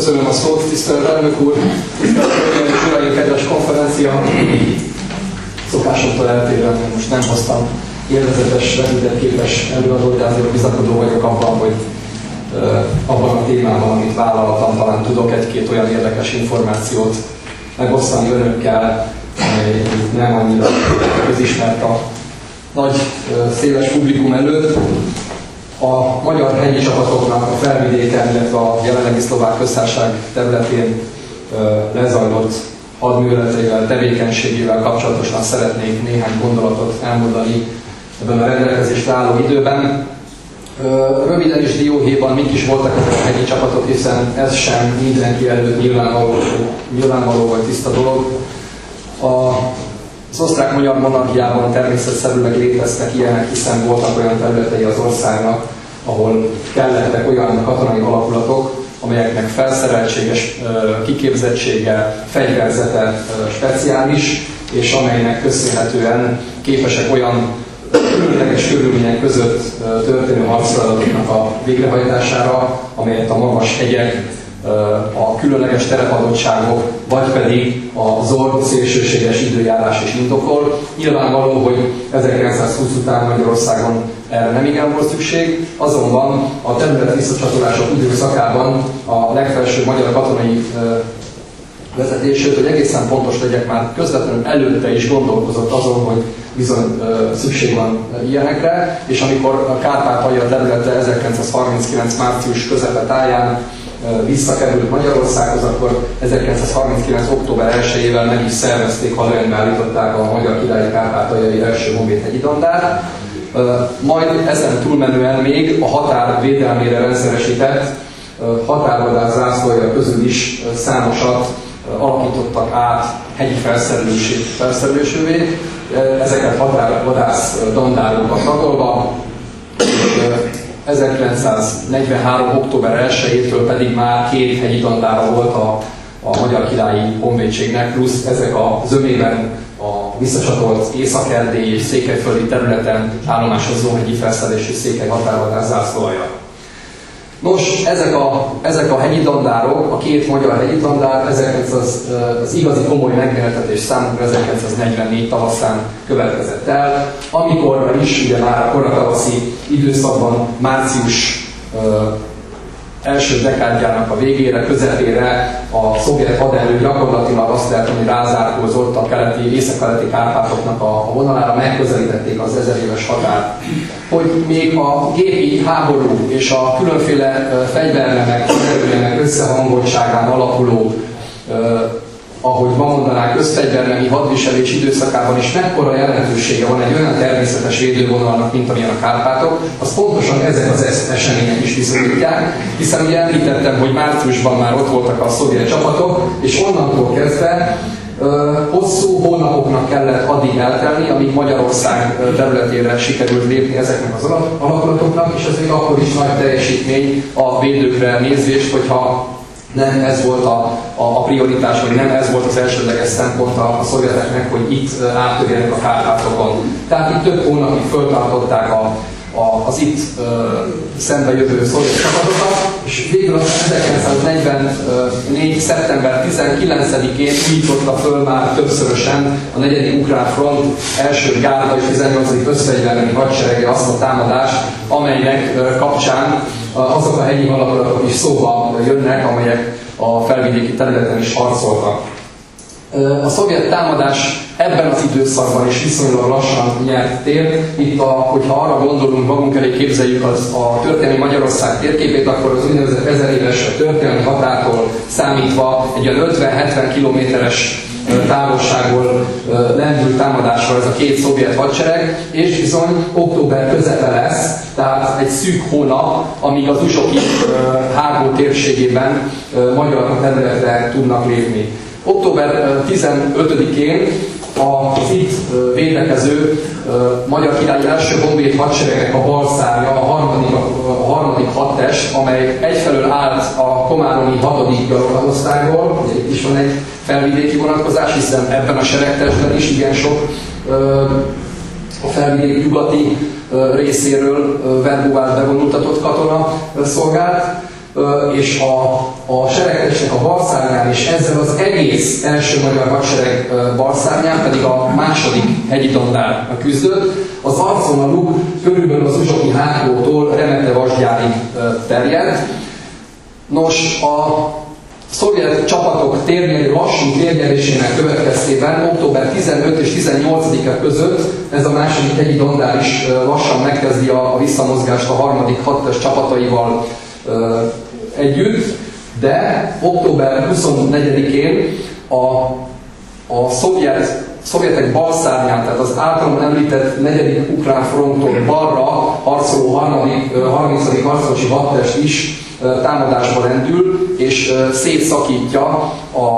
Köszönöm a szót, tisztelt elnök úr, tisztelt uraim, kedves konferencia. Szokásomtól eltérően most nem hoztam élvezetes, rövidebb-képes előadót, de azért bizakodó vagyok abban, hogy abban a témában, amit vállaltam, talán tudok egy-két olyan érdekes információt megosztani önökkel, amely nem annyira közismert a nagy, széles publikum előtt. A magyar hegyi csapatoknak a felvidéken, illetve a jelenlegi Szlovák Köztársaság területén lezajlott hadműveleteivel, tevékenységével kapcsolatosan szeretnék néhány gondolatot elmondani ebben a rendelkezésre álló időben. Röviden és dióhéjban mik is voltak ezek a hegyi csapatok, hiszen ez sem mindenki előtt nyilvánvaló vagy tiszta dolog. Az osztrák-magyar monarchiában természetszerűleg léteztek ilyenek, hiszen voltak olyan területei az országnak, ahol kellettek olyan katonai alakulatok, amelyeknek felszereltséges kiképzettsége, fegyverzete speciális, és amelynek köszönhetően képesek olyan különleges körülmények között történő harcfeladatoknak a végrehajtására, amelyet a magas hegyek, a különleges terepadottságok, vagy pedig a zord szélsőséges időjárás is indokol. Nyilvánvaló, hogy 1920 után Magyarországon erre nem igen volt szükség, azonban a terület visszacsatolások időszakában a legfelsőbb magyar katonai vezetését, hogy egészen pontos legyek, már közvetlenül előtte is gondolkozott azon, hogy bizony szükség van ilyenekre, és amikor a Kárpátalja területe 1939. március közepe táján visszakerült Magyarországhoz, akkor 1939. október 1-ével meg is szervezték, hazaérbe állították a Magyar Királyi Kárpátaljai első honvéd hegyidandát. Majd ezen túlmenően még a határ védelmére rendszeresített határvadász zászlója közül is számosat alakítottak át hegyi felszerelésűvé, ezeket határvadász dandárokba tagolva, 1943. október 1-től pedig már 2 hegyi dandára volt a Magyar Királyi Honvédségnek, plusz ezek a zömében a visszacsatolt Észak-Erdélyi és Székelyföldi területen állomásozó hegyi felszerelésű székely határvadász zászlóalja. Nos, ezek a hegyi dandárok, a 2 magyar hegyi dandár, az igazi komoly megjelentetés számunkra 1944 tavaszán következett el, amikor is ugye már a koratavaszi időszakban március első dekádjának a végére, közepére a szovjet haderő gyakorlatilag azt lehet, hogy rázárkózott a észak-keleti Kárpátoknak a vonalára, megközelítették az 1000 éves határt. Hogy még a gépi háború és a különféle fegyvernemek, erőnek összehangoltságán alapuló, ahogy ma mondanák, közfegyvernemi hadviselés időszakában is mekkora jelentősége van egy olyan természetes védővonalnak, mint amilyen a Kárpátok, az pontosan ezek az események is bizonyítják, hiszen ugye említettem, hogy márciusban már ott voltak a szovjet csapatok, és onnantól kezdve hosszú hónapoknak kellett addig eltelni, amíg Magyarország területére sikerült lépni ezeknek az alakulatoknak, és ez még akkor is nagy teljesítmény a védőkre nézvést, hogyha nem ez volt a prioritás, vagy nem ez volt az elsődleges szempont a szovjeteknek, hogy itt áttörjenek a Kárpátokon. Tehát itt több hónapig föltartották az itt szembe jövő szovjet csapatokat, és végül az 1944. szeptember 19-én újította föl már többszörösen a 4. Ukrán Front első gárda és 18. összfegyverlemi hadserege azt a támadást, amelynek kapcsán azok a hegyi alakulatok is szóba jönnek, amelyek a felvidéki területen is harcoltak. A szovjet támadás ebben az időszakban is viszonylag lassan nyert tér. Itt, hogyha arra gondolunk, magunk elé képzeljük a történelmi Magyarország térképét, akkor az úgynevezett 1000 éves történelmi határtól számítva egy olyan 50-70 kilométeres távolságból lendült támadásra ez a 2 szovjet hadsereg, és bizony október közepe lesz, tehát egy szűk hónap, amíg az Uzsoki hágó térségében magyar területre tudnak lépni. Október 15-én az itt védekező Magyar Királyi első honvéd hadseregnek a balszárja, a harmadik hadtest, amely egyfelől állt a komáromi 6. gyalogosztályból, ugye itt is van egy felvidéki vonatkozás, hiszen ebben a seregtestben is igen sok a felvidék nyugati részéről verbóvált bevonultatott katona szolgált. és a seregtestnek a balszárnyán, és ezzel az egész első magyar hadsereg balszárnyán pedig a második hegyi dandár küzdött. Az arcvonaluk körülbelül az Uzsoki Hátlótól Remete Vasgyárig terjedt. Nos, a szovjet csapatok lassú térnyerésének következtében október 15 és 18-a között ez a második hegyi dandár is lassan megkezdi a visszamozgást a harmadik hadtest csapataival együtt, de október 24-én a szovjetek balszárnyán, tehát az általam említett 4. ukrán fronton balra harcoló 30. harckosi hadtest is támadásba rendül, és szétszakítja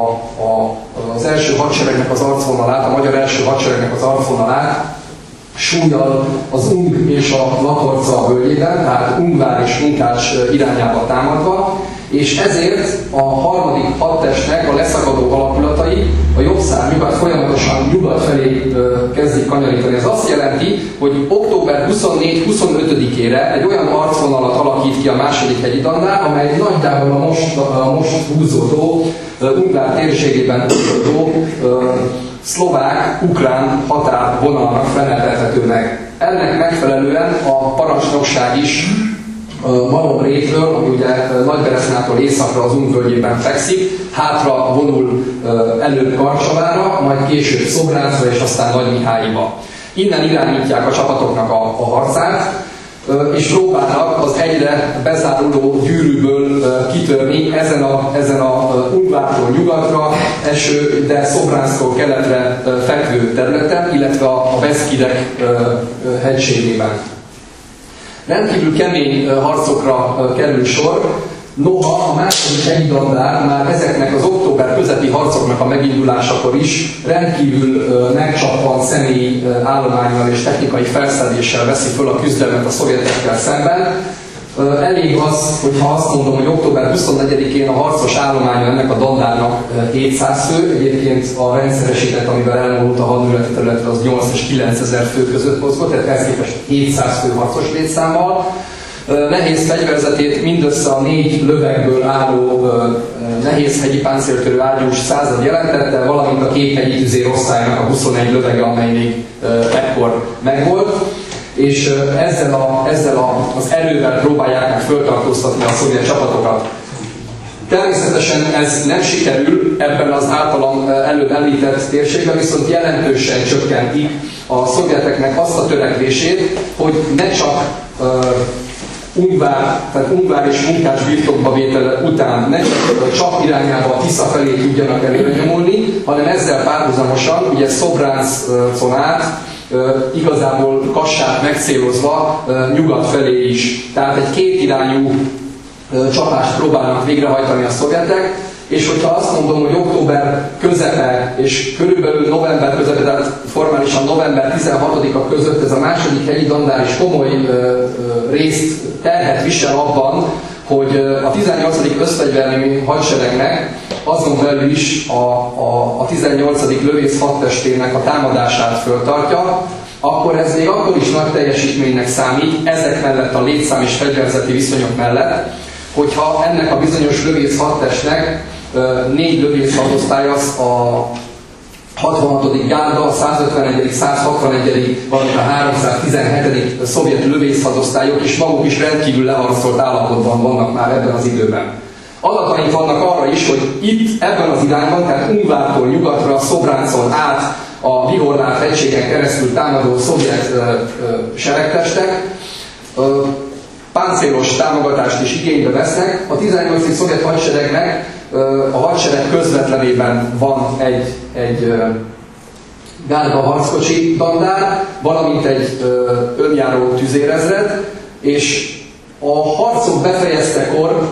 az első hadseregnek az arcvonalát, a magyar első hadseregnek az arcvonalát, súllyal az Ung és a Latorca völgyében, tehát Ungvár és Munkács irányába támadva, és ezért a harmadik hadtestnek a leszakadó alakulatai a jobb szárnyukat folyamatosan nyugat felé kezdik kanyarítani. Ez azt jelenti, hogy október 24-25-ére egy olyan arcvonalat alakít ki a második hegyi dandár, amely nagyjából a most húzódó, Ungvár térségében húzódó szlovák-ukrán határvonalnak feleltethető meg. Ennek megfelelően a parancsnokság is Malomrétről, ami ugye Nagyberesznától északra az Ung völgyében fekszik, hátra vonul előbb Karcsavára, majd később Szobráncra és aztán Nagymihályba. Innen irányítják a csapatoknak a harcát, és próbálnak az egyre bezáruló gyűrűből kitörni ezen a Ungvártól nyugatra eső, de Szobránctól keletre fekvő területen, illetve a Beszkidek hegységében. Rendkívül kemény harcokra kerül sor, noha a második hegyi dandár már ezeknek az október közepi harcoknak a megindulásakor is rendkívül megcsapvan személyi állománnyal és technikai felszereléssel veszi föl a küzdelmet a szovjetekkel szemben. Elég az, hogyha azt mondom, hogy október 24-én a harcos állománya ennek a dandárnak 700 fő, egyébként a rendszeresített, amivel elmúlt a hadműveleti területre, az 8 és 9000 fő között mozgott, tehát ehhez képest 700 fő harcos létszámmal. Nehéz fegyverzetét mindössze a 4 lövegből álló nehéz hegyi páncéltörő ágyús század jelentette, valamint a kékhegyi tüzérosztálynak a 21 lövege, amely még ekkor megvolt, és ezzel az erővel próbálják meg föltartóztatni a szovjet csapatokat. Természetesen ez nem sikerül ebben az általam előbb említett térségben, viszont jelentősen csökkentik a szovjeteknek azt a törekvését, hogy ne csak Ungvár és Munkács birtokba vétele után ne csak irányába a Tisza felé tudjanak előre nyomulni, hanem ezzel párhuzamosan, ugye Szobránccon át, igazából Kassát megcélozva nyugat felé is. Tehát egy kétirányú csapást próbálnak végrehajtani a szovjetek, és hogyha azt mondom, hogy október közepe és körülbelül november közepe, tehát formálisan november 16-a között ez a második hegyi dandár is komoly részt terhet visel abban, hogy a 18. összfegyverlő hadseregnek azon belül is a 18. lövész hadtestének a támadását föltartja, akkor ez még akkor is nagy teljesítménynek számít, ezek mellett a létszám és fegyverzeti viszonyok mellett, hogyha ennek a bizonyos lövész hadtestnek 4 lövész hadosztály az a 66. gárda, a 151., 161., valamint a 317. szovjet lövészhadosztályok is maguk is rendkívül leharcolt állapotban vannak már ebben az időben. Adataink vannak arra is, hogy itt ebben az irányban, tehát Ungvártól nyugatra, Szobráncon át a Vihorlát hegységen keresztül támadó szovjet seregtestek páncélos támogatást is igénybe vesznek. A 18. szovjet hadseregnek a hadsereg közvetlenében van egy gárda harckocsi dandár, valamint egy önjáró tüzérezred, és a harcok befejeztekor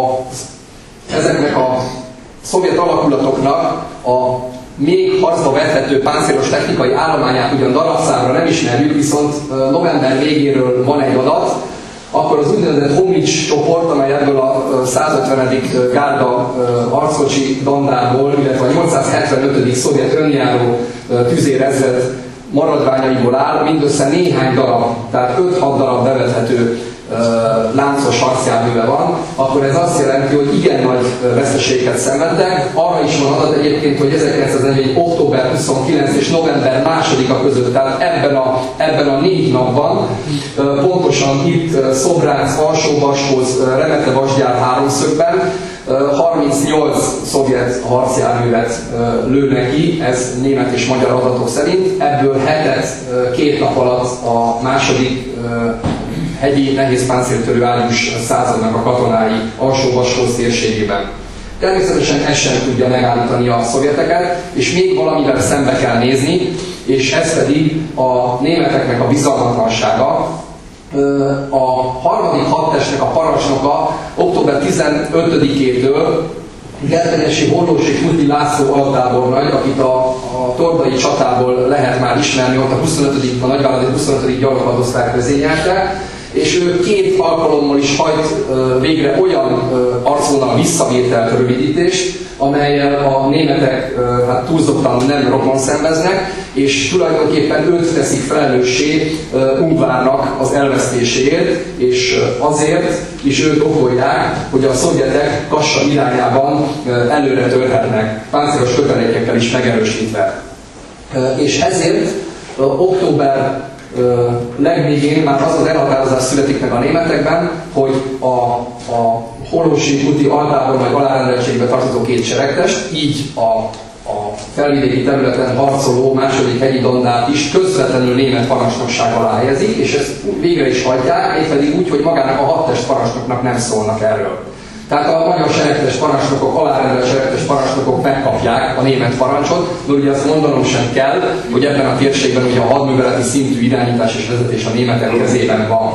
ezeknek a szovjet alakulatoknak a még harcba vethető páncélos technikai állományát ugyan darabszámra nem ismerjük, viszont november végéről van egy adat, akkor az úgynevezett Homlics csoport, amely ebből a 150. gárda harckocsi dandárból, illetve a 875. szovjet önjáró tüzérezred maradványaiból áll, mindössze néhány darab, tehát 5-6 darab bevethető láncos harcjárműve van, akkor ez azt jelenti, hogy igen nagy veszteségeket szenvedtek. Arra is van adat egyébként, hogy 1941. október 29 és november 2-a között, tehát ebben a 4 napban, pontosan itt Szobránc, Alsó-Baskóz, Remete-Vasgyár háromszögben 38 szovjet harcjárművet lőnek ki, ez német és magyar adatok szerint, ebből 7-et 2 nap alatt a második hegyi nehéz páncéltörő ágyús századnak a katonái Alsó-Baskóz térségében. Természetesen ez sem tudja megállítani a szovjeteket, és még valamivel szembe kell nézni, és ez pedig a németeknek a bizalmatlansága. A harmadik hadtestnek a parancsnoka október 15-től Gertenyesi Hollósi Kuti László altábornagy, akit a tordai csatából lehet már ismerni, ott a nagyváradi 25. gyaloghadosztály vezényelte, és ő 2 alkalommal is hajt végre olyan arcvonal visszavételt, rövidítést, amellyel a németek túlzottan nem rokon szenveznek, és tulajdonképpen őt teszik felelőssé Ungvárnak az elvesztéséért, és azért is őt okolják, hogy a szovjetek Kassa irányában előre törhetnek, páncélos kötelékekkel is megerősítve. És ezért október legvégén már az elhatározás születik meg a németekben, hogy a Hollósi Kuti altábornagy alárendeltségbe tartozó 2 seregtest, így a felvidéki területen harcoló második hegyi dandát is közvetlenül német parancsnokság alá helyezik, és ezt végre is hajtják, éppedig úgy, hogy magának a hadtest parancsnoknak nem szólnak erről. Tehát a magyar seregtest parancsnokok, alárendelt seregtest parancsnokok megkapják a német parancsot, de ugye azt mondanom sem kell, hogy ebben a térségben ugye a hadműveleti szintű irányítás és vezetés a németek kezében van.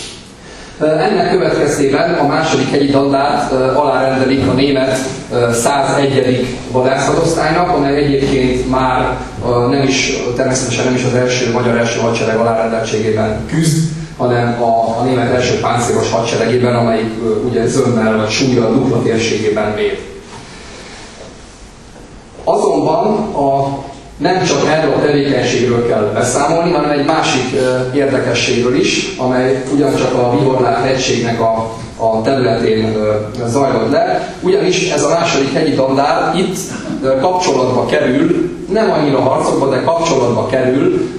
Ennek következtében a második hegyi dandát alárendelik a német 101. vadászhadosztálynak, amely egyébként már természetesen nem is az magyar első hadsereg alárendeltségében küzd, hanem a német első páncélos hadseregében, amelyik ugye zömmel vagy súllyal dupla térségében véd. Azonban nem csak erről a tevékenységről kell beszámolni, hanem egy másik érdekességről is, amely ugyancsak a Vihorlát hegységnek a területén zajlott le. Ugyanis ez a második hegyi dandár itt kapcsolatba kerül, nem annyira harcokba, de kapcsolatba kerül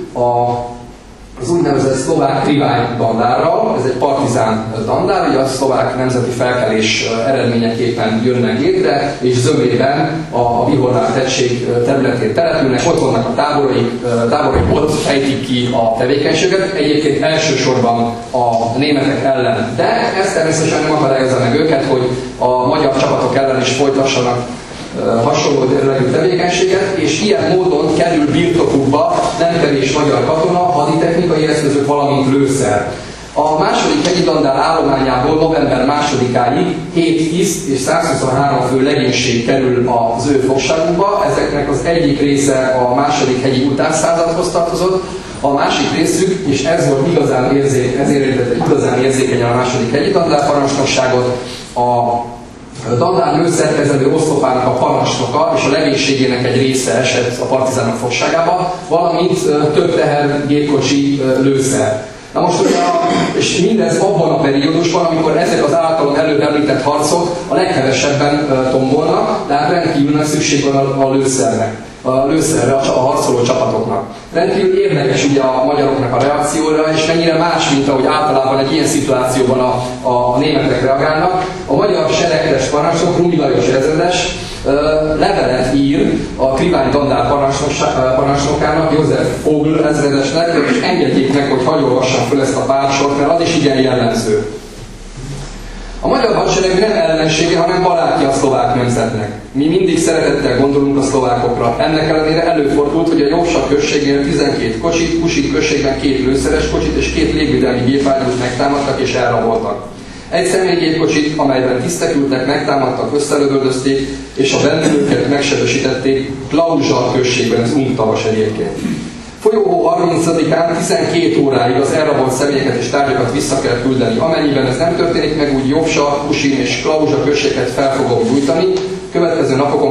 az úgynevezett szlovák Krivány dandárral. Ez egy partizán dandár, ugye a szlovák nemzeti felkelés eredményeképpen jönnek létre, és zömében a Vihorlát hegység területén települnek, ott vannak a táboraik, ott fejtik ki a tevékenységet, egyébként elsősorban a németek ellen. De ez természetesen nem akadályozza meg őket, hogy a magyar csapatok ellen is folytassanak hasonló területű tevékenységet, és ilyen módon kerül birtokukba nem kevés magyar katona, haditechnikai eszközök, valamint lőszer. A második hegyi dandár állományából november 2-áig 7 tiszt és 123 fő legénység kerül az ő fogságukba. Ezeknek az egyik része a második hegyi utánszázadhoz tartozott, a másik részük, és ez volt igazán érzékenyen a második hegyi dandár parancsnokságot, a dandár lőszerkezelő oszlopának a parancsnoka és a legénységének egy része esett a partizánok fogságába, valamint több tehergépkocsi lőszer. Na most ugye, és mindez abban a periódusban, amikor ezek az általán előbb említett harcok a leghevesebben tombolnak, tehát rendkívül nagy szükség van a lőszerre a harcoló csapatoknak. Rendkívül érdekes ugye a magyaroknak a reakcióra, és mennyire más, mint ahogy általában egy ilyen szituációban a németek reagálnak. A magyar seregtest parancsnok, Rumi Lajos ezredes levelet ír a Krivány dandár parancsnokának, József Fogl ezredesnek, és engedjék meg, hogy hadd olvassam föl ezt a pár sort, mert az is igen jellemző. A magyar hadsereg nem ellensége, hanem barátja a szlovák nemzetnek. Mi mindig szeretettel gondolunk a szlovákokra. Ennek ellenére előfordult, hogy a Jóvsa községnél 12 kocsit, Kusit községben 2 lőszeres kocsit és 2 légvédelmi gépágyút megtámadtak és elraboltak. Egy személygépkocsit, amelyben tisztek ültek, megtámadtak, összelövöldözték, és a bennülőket megsebesítették Klauzsal községben, ez Untavas egyébként. Folyóhó 30-án 12 óráig az elrabolt személyeket és tárgyakat vissza kell küldeni. Amennyiben ez nem történik meg, úgy Jóvsa, Kusin és Klauzsa községet fel fogom gyújtani, következő napokon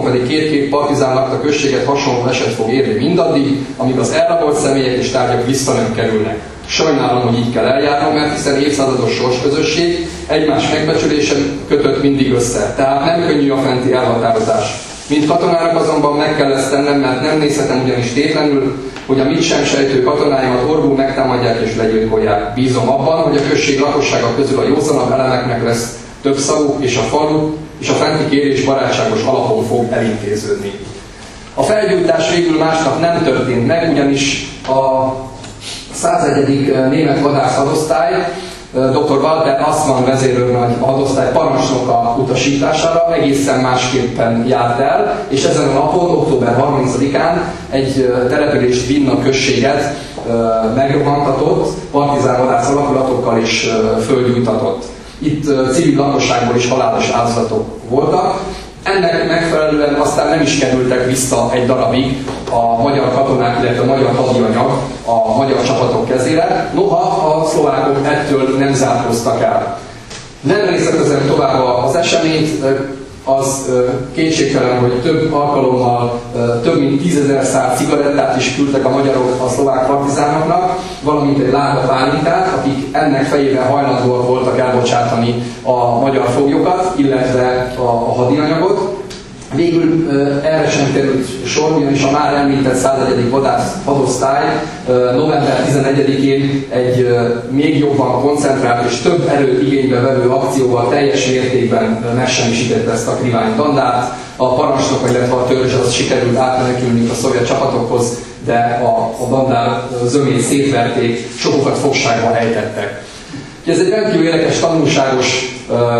pedig két partizán lakta községet hasonló eset fog érni mindaddig, amíg az elrabolt személyek és tárgyak vissza nem kerülnek. Sajnálom, hogy így kell eljárnom, mert hiszen évszázados sorsközösség egymás megbecsülése kötött mindig össze. Tehát nem könnyű a fenti elhatározás. Mint katonának azonban meg kell ezt tennem, mert nem nézhetem ugyanis tétlenül, hogy a mit sem sejtő katonáimat orvul megtámadják és legyilkolják. Bízom abban, hogy a község lakossága közül a józanabb elemeknek lesz több szavuk, és a falu és a fenti kérés barátságos alapon fog elintéződni. A felgyújtás végül másnap nem történt meg, ugyanis a 101. német vadászhadosztály dr. Walter Assmann vezérőrnagy a hadosztály parancsnoka utasítására egészen másképpen járt el, és ezen a napon, október 30-án egy települést, Vinna községet megrohantatott, partizánvadász alakulatokkal is földgyújtatott. Itt civil lakosságból is halálos áldozatok voltak. Ennek megfelelően aztán nem is kerültek vissza egy darabig a magyar katonák, illetve a magyar hadianyag a magyar csapatok kezére, noha a szlovákok ettől nem zárkóztak el. Nem részletezem tovább az eseményt, az kétségtelen, hogy több alkalommal több mint 10 000 szál cigarettát is küldtek a magyarok a szlovák partizánoknak, valamint egy láda pálintát, akik ennek fejében hajlandóak voltak elbocsátani a magyar foglyokat, illetve a hadianyagot. Végül erre sem került sor, ugyanis a már említett 101. vadász hadosztály november 11-én egy még jobban koncentrált és több erőt igénybe vevő akcióval teljes mértékben megsemmisítette ezt a krivány dandát. A parancsnok, illetve a törzs az sikerült átmenekülni a szovjet csapatokhoz, de a dandár zömét szétverték, sokukat fogságba ejtettek. Ez egy rendkívül érdekes, tanulságos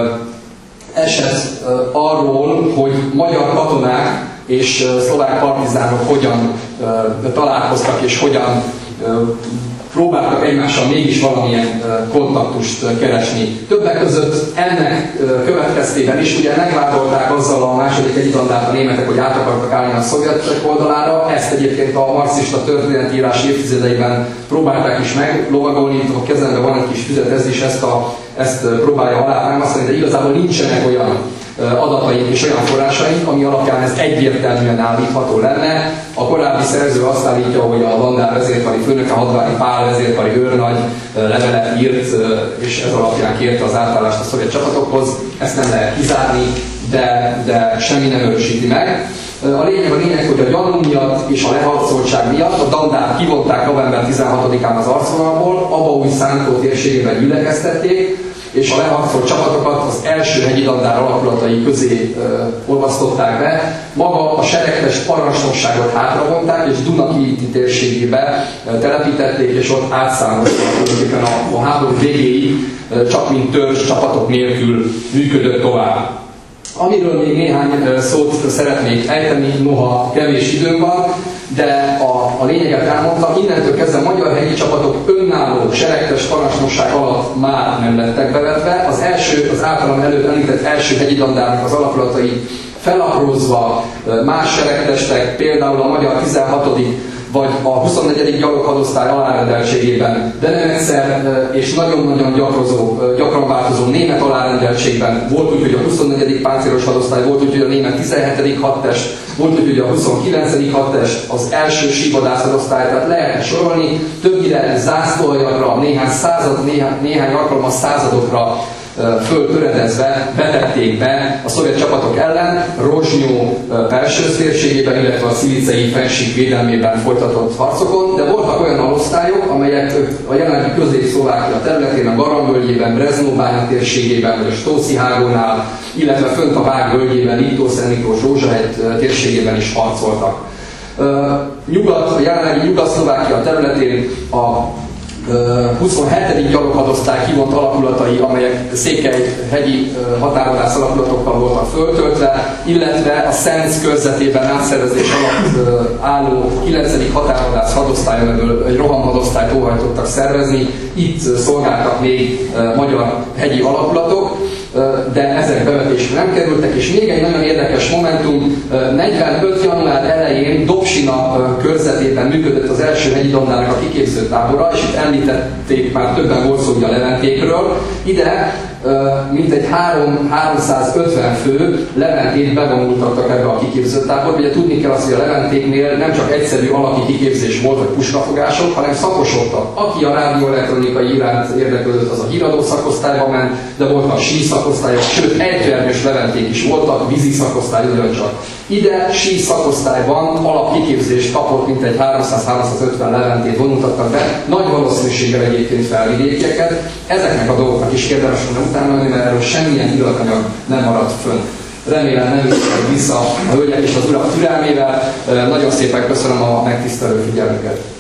eset arról, hogy magyar katonák és szlovák partizánok hogyan találkoztak és hogyan próbáltak egymással mégis valamilyen kontaktust keresni. Többek között ennek következtében is ugye megvádolták azzal a második egyidandát a németek, hogy át akartak állni a szovjetek oldalára. Ezt egyébként a marxista történetírás évtizedeiben próbálták is meglovagolni. A kezemben van egy kis füzet, ez is ezt próbálja alátámasztani, de igazából nincsenek olyan adataink és olyan forrásaink, ami alapján ez egyértelműen állítható lenne. A korábbi szerző azt állítja, hogy a dandár vezérkari főnöke, Hadvári Pál vezérkari őrnagy levelet írt, és ez alapján kérte az átállást a szovjet csapatokhoz. Ezt nem lehet kizárni, de semmi nem erősíti meg. A lényeg, hogy a gyanú miatt és a leharcoltság miatt a dandát kivonták november 16-án az arcvonalból, Abaúj Szántó térségében gyülekeztették, és a leharcolt csapatokat az első hegyi dandár alakulatai közé olvasztották be. Maga a seregtest parancsnokságot hátravonták, és Duna-Kiiti térségébe telepítették, és ott átszámoltak a háború végéig, csak mint törzs csapatok nélkül működött tovább. Amiről még néhány szót szeretnék ejteni, noha kevés időm van, de a lényeget elmondtam, innentől kezdve a magyar hegyi csapatok önálló seregtes parancsnokság alatt már nem lettek bevetve. Az általam előtt említett első hegyi dandárnak az alakulatai felaprózva más seregtestek, például a magyar 16. vagy a 24. gyaloghadosztály alárendeltségében, de nem egyszer és nagyon-nagyon gyakran változó német alárendeltségben. Volt úgy, hogy a 24. páncélos hadosztály, volt úgy, hogy a német 17. hadtest, volt úgy, hogy a 29. hadtest, az első sívadászhadosztály, tehát lehetne sorolni, többnyire zászlóaljakra, néhány alkalommal századokra föltöredezve vetették be a szovjet csapatok ellen Rozsnyó Persőz térségében, illetve a Szilicei fennsík védelmében folytatott harcokon, de voltak olyan alosztályok, amelyek a jelenlegi Közép-Szlovákia területén, a Garam-völgyében, Breznóbánya térségében, vagy a Stóci-hágónál, illetve fönt a Vág völgyében, Liptószer Miklós Rózsahegy térségében is harcoltak. A jelenlegi Nyugat-Szlovákia területén a 27. gyaloghadosztály kivont alakulatai, amelyek székelyhegyi határvadász alakulatokkal voltak föltöltve, illetve a Szenc körzetében átszervezés alatt álló 9. határvadász hadosztályon, ebből egy rohamhadosztályt óhajtottak szervezni. Itt szolgáltak még magyar hegyi alakulatok, de ezek bevetésre nem kerültek, és még egy nagyon érdekes momentum, 45. január elején Dobsina körzetében működött az első hegyi dandárnak a kiképző tábora, és itt említették, már többen volt szó a Leventékről. Ide mintegy 350 fő Leventét bevonultattak ebbe a kiképzőtáborba. Ugye tudni kell azt, hogy a Leventéknél nem csak egyszerű alaki kiképzés volt, vagy puskafogások, hanem szakosodtak. Aki a rádióelektronikai iránt érdeklődött, az a híradó szakosztályba ment, de voltak sí szakosztályok, sőt egyvernyős Leventék is voltak, vízi szakosztály ugyancsak. Ide sí szakosztályban alapkiképzést kapott mintegy 300-350 Leventét vonultattak be, nagy valószínűséggel egyébként felvidékieket. Ezeknek a dolgoknak is érdemes volna utána menni, mert erről semmilyen iratanyag nem maradt fönn. Remélem nem vissza a hölgyek és az urak türelmével. Nagyon szépen köszönöm a megtisztelő figyelmüket.